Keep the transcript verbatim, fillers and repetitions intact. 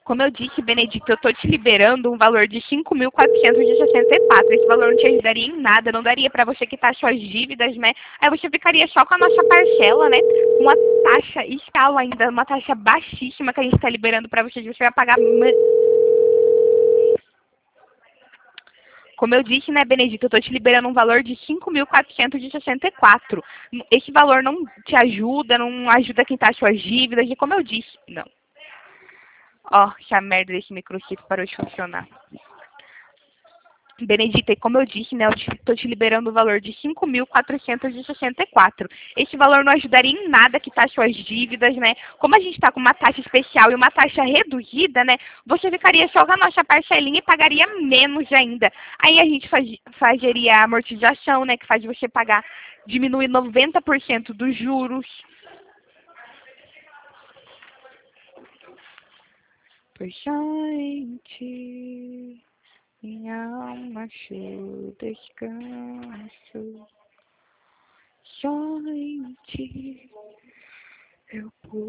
Como eu disse, Benedito, eu estou te liberando um valor de cinco mil quatrocentos e sessenta e quatro. Esse valor não te ajudaria em nada, não daria para você quitar suas dívidas, né? Aí você ficaria só com a nossa parcela, né? Uma taxa escala ainda, uma taxa baixíssima que a gente está liberando para você. Você vai pagar... Como eu disse, né, Benedito, eu estou te liberando um valor de cinco mil quatrocentos e sessenta e quatro. Esse valor não te ajuda, não ajuda a quitar suas dívidas, e como eu disse, não. Ó, oh, essa merda desse microchip parou de funcionar. Benedita, e como eu disse, né, eu estou te liberando o valor de cinco mil quatrocentos e sessenta e quatro. Esse valor não ajudaria em nada a quitar suas dívidas, né? Como a gente está com uma taxa especial e uma taxa reduzida, né? Você ficaria só com a nossa parcelinha e pagaria menos ainda. Aí a gente faz, fazeria a amortização, né? Que faz você pagar, diminuir noventa por cento dos juros. Por gente... Minha alma achou descanso, só em ti eu pude.